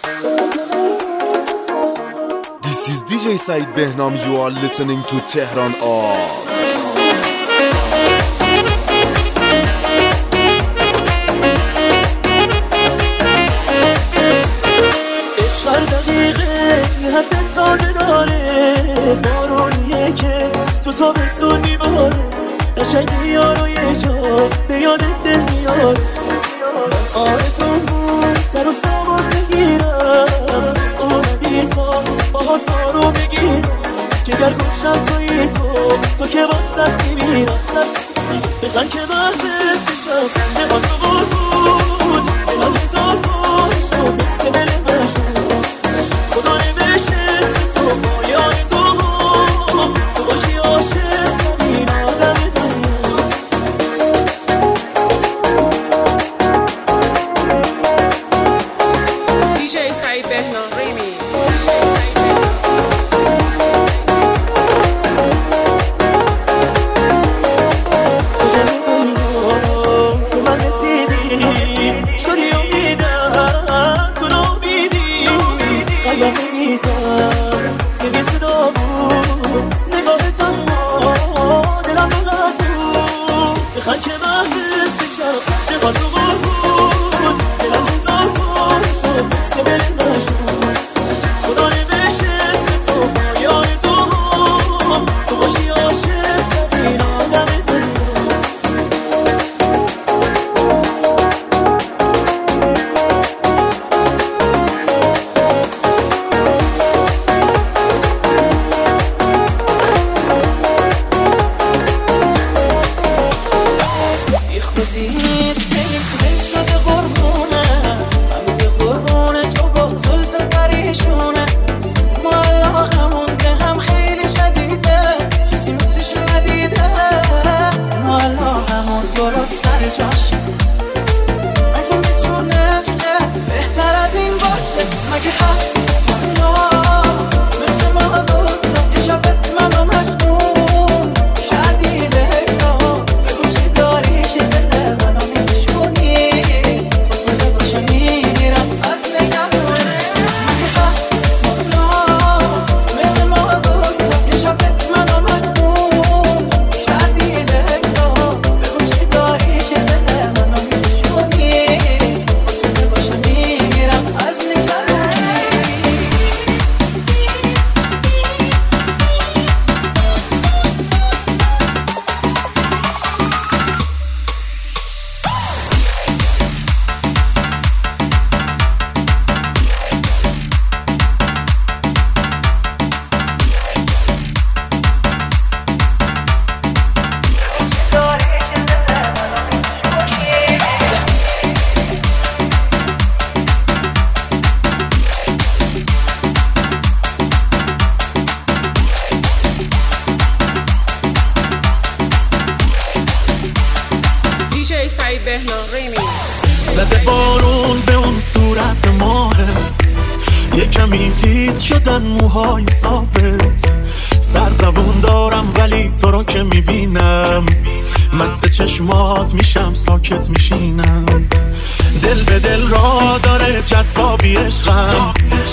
This is DJ Said Behnam. You are listening to Tehran Art. حرف تازه داره بارونیه که تو تابستون میباره قشنگی یارو یه جا به یادت دل میاره آرزون بود سر و سامون بگیرم تو اومدی تا باها تا رو بگیرم که گر گوشم توی تو که واسط میمیرم بزن که بازت بشم نبا تو قربون دلم هزار بار شد مثل دل مجنون خدا نوشت اسم تو با یاد تو باشی عاشق ترین آدم دنیا DJ Said Behnam Remix. کجای دنیا به من رسیدی شدی امیدم تو نامیدی قلبم نمیزم یه صدا بود نگاهت اما دلم بغزون بخن که بحثت بشم نقا تو قربون دلم هزار بار شد مثل دل مجنون خدا نوشت اسم تو با آرزوهام تو باشی عاشق ترین آدم دنیا نیست که این دل شده قربونم همه قربونه تو با زلف پریشونت ما علاقمون به هم خیلی شدیده کسی مثلشو ندیده ما علاقمون درست سر جاش اگه میتونست که بهتر از این باشه مگه هست مثل ما دوتا یه شبت منو مجنون کردی لیلا بگو چی داری که دل منو میشونی فاصله باشه میرم از نگهونه مگه هست مثل ما دوتا یه شبت منو مجنون کردی لیلا بگو چی داری که دل منو میشونی فاصله باشه میرم از نگهونه DJ Said Behnam Remix. زده بارون به اون صورت ماهت یه کمی خیس شدن موهای صافت سرزبون دارم ولی تو رو که میبینم مست چشمات میشم ساکت میشینم دل به دل را داره جذابی عشقم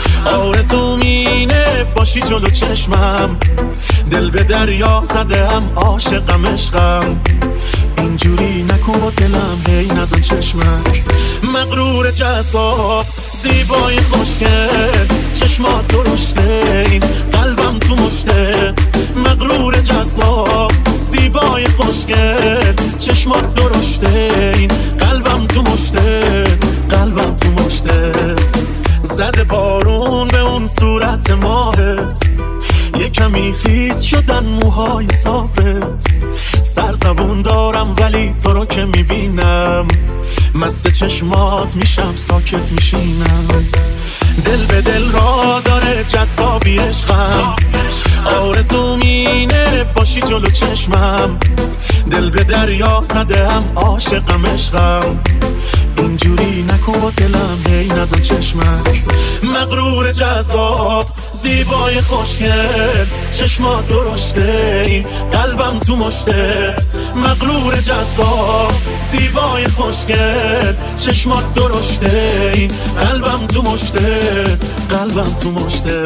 آرزوم اینه باشی جلو چشمم دل به دریا زده هم عاشقم عشقم اینجوری نکن با دلم هی نزن چشمک مغرور جذاب زیبای خوشگل چشمات درشته این قلبم تو مشتت مغرور جذاب زیبای خوشگل چشمات درشته این قلبم تو مشتت قلبم تو مشتت زده بارون به اون صورت ماهت یه کمی خیس شدن موهای صافت سرزبون دارم ولی تو رو که میبینم مست چشمات میشم ساکت میشینم دل به دل را داره جذابی عشقم آرزوم اینه باشی جلو چشمم دل به دریا زده هم عاشقم عشقم اینجوری نکن با دلم هی نزن چشمک مغرور جذاب زیبای خوشگل چشمات درشته این قلبم تو مشتت مغرور جذاب زیبای خوشگل چشمات درشته این قلبم تو مشته قلبم تو مشته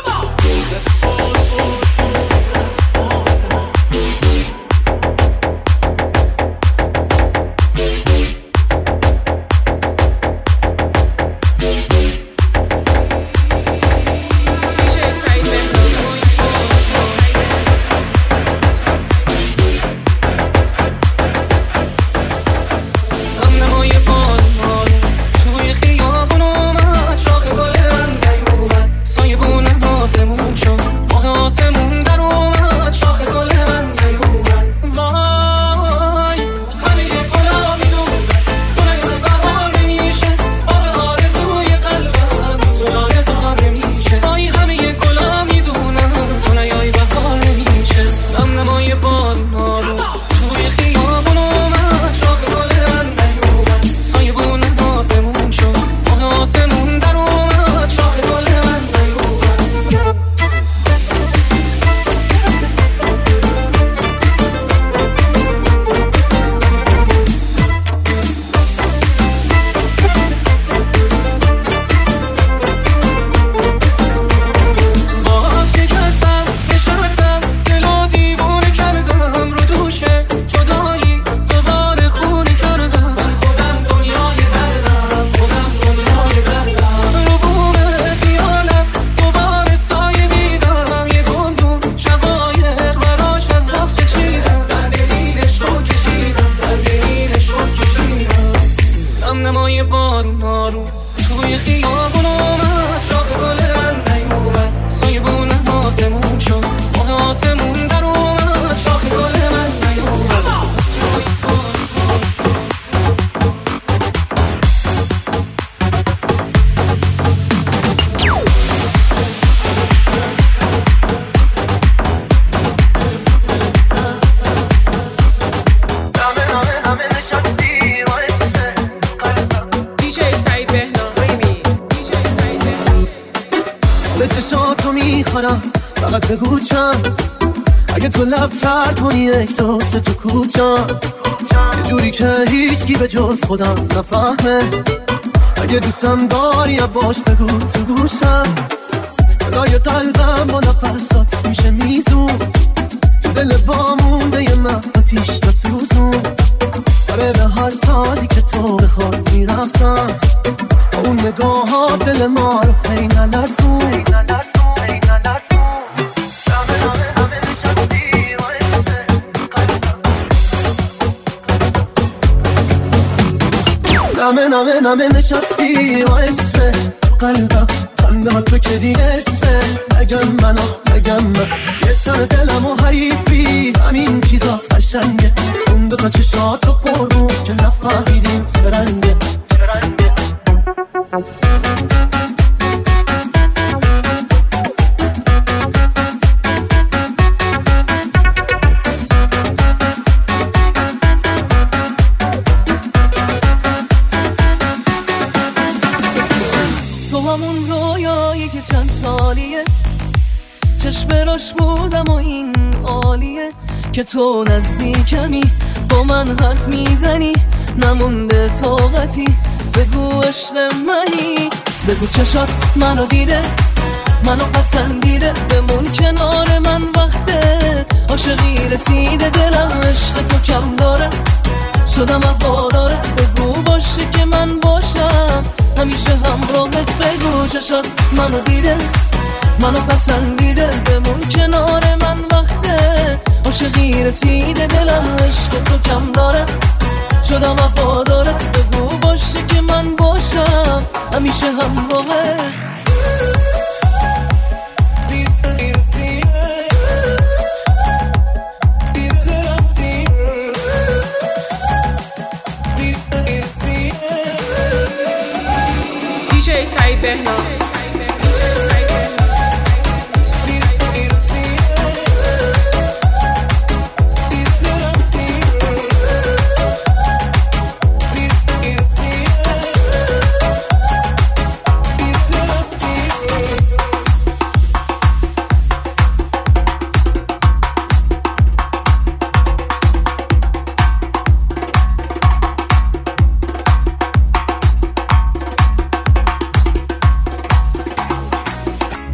فقط بگو چند اگه تو لب تر کنی یک دوست تو کوچم یه جوری که هیچکی به جز خودم نفهمه اگه دوستم داری باش بگو تو گوشم صدای قلبم با نفسات میشه میزون تو دل وامونده یه آتیش نسوزون داره به هر سازی که تو بخواد میرقصم اون نگاه ها دل ما رو هی نلرزون نمه نشستی و عشقه تو قلبم خنده تو که دیگشه نگم من یه تن دلم و حریفی همین چیزات قشنگه اون دوتا چشات رو قربون که نفهمیدیم چه رنگه چشم بودم و این عالیه که تو نزدیکمی با من حرف میزنی نمونده طاقتی بگو عشق منی بگو چشات منو دیده منو پسندیده بمون کنار من وقته عاشقی رسیده دلم عشق تو کم داره شدم وفادارت بگو باشه که من باشم همیشه همراهت بگو چشات منو دیده منو پسندیده بمون کنار من وقته عاشقی رسیده دلم عشق تو کم داره شدم وفادارت بگو باشه که من باشم همیشه همراهت DJ سعید بهنام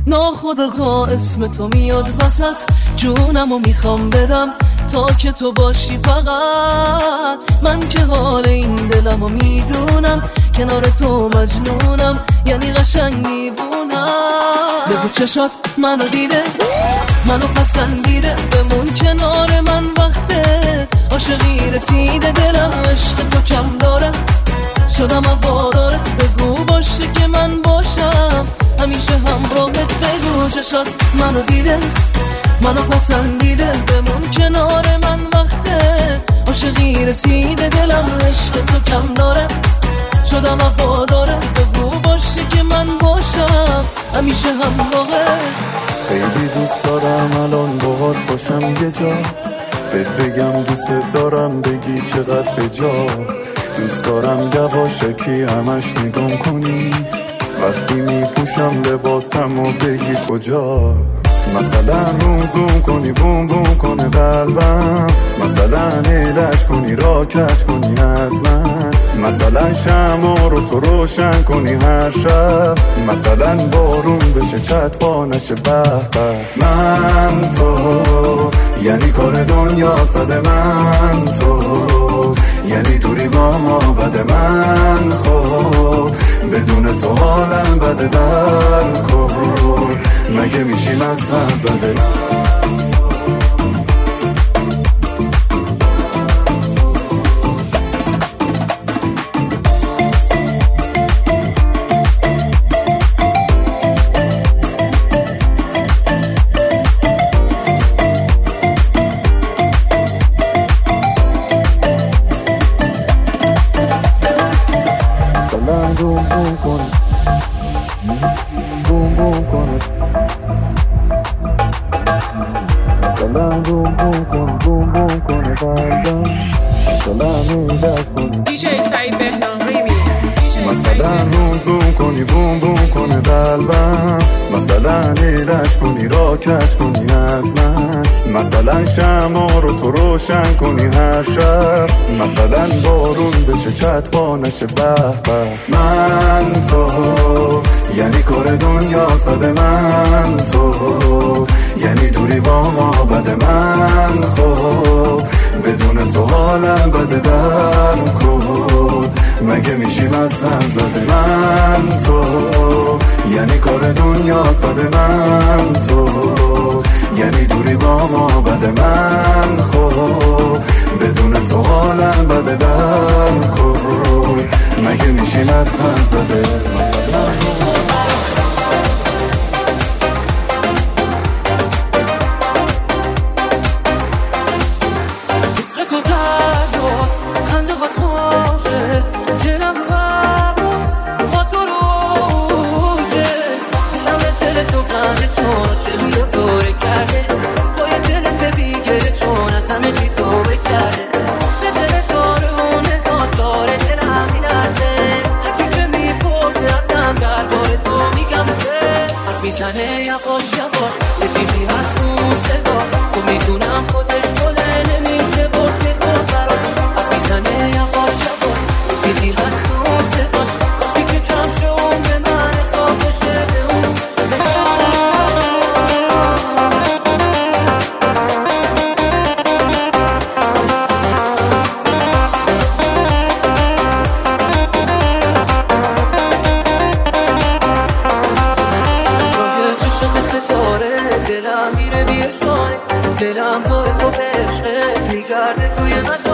ناخودآگاه اسم تو میاد وسط، جونمو میخوام بدم تا که تو باشی فقط. من که حال این دلمو میدونم، کنار تو مجنونم، یعنی قشنگ میبونم. بگو چشات منو دیده، منو پسندیده، بمون کنار من وقته عاشقی رسیده. دلم عشق تو کم داره، شدم هوادارت. بگو باشه که من باشم همیشه همراهت. بگو چشات منو دیده، منو پسندیده، بمون کنار من وقته عاشقی رسیده. دلم عشق تو کم داره، شدم هوادارت. بگو باشه که من باشم همیشه همراهت. خیلی دوست دارم الان باهات باشم یه جا، بهت بگم دوست دارم بگی چقدر به جا. دوست دارم یواشکی همش نگام کنی، وقتی میپوشم لباسم و بگی کجا. مثلا روزون کنی بوم بوم کنه قلبم، مثلا علاج کنی را کج کنی از من، مثلا شمع رو تو روشن کنی هر شب، مثلا بارون بشه چتپا نشه به به. من تو یعنی کار دنیا صد، من تو یعنی دوری با ما بده. من خب بدون تو حالم بده، در کن مگه میشیم از هم زده. بوم بوم کنه، بوم بوم کنه، سلام بوم بوم کنه، بوم بوم کنه قلبم، سلام علاج کنی. دیجی سعید بهنام ریمیکس. مثلا روزون کنی بوم بوم کنه قلبم، مثلا علاج کنی را کج کنی از من، مثلا شمع رو تو روشن کنی هر شب، مثلا بارون بشه چتپا نشه به به. من تو یعنی کار دنیا صد، من تو یعنی دوری با ما بده. من خب بدون تو حالم بده، در کن مگه میشیم از هم زده. من تو یعنی کار دنیا صد، من تو یعنی دوری با ما بده. من خب بدون تو حالم بده، در کن مگه میشیم از هم زده. تو دریاست، خنده هات باشه، دلم هواست، با تو روزه. دلم دل تو بنده چون دلو دوره کرده، پای دلت بیگره چون از همه چی تو بکرده. نظر داره و نگاه داره دلم می‌لرزه، هرکی که میپرسه ازم درباره تو میگم که حرف میزنه یواش یواش، یه چیزی هست اون صدا، تو میدونم خودش گله نمیشه برد که تو براش. حرف میزنه یواش یواش، یه چیزی هست اون صدا، باشی که کم شه اون به من اضافه شه به اون. دلم میره بیشانه، دلم داره تو به عشقت میگرده توی من.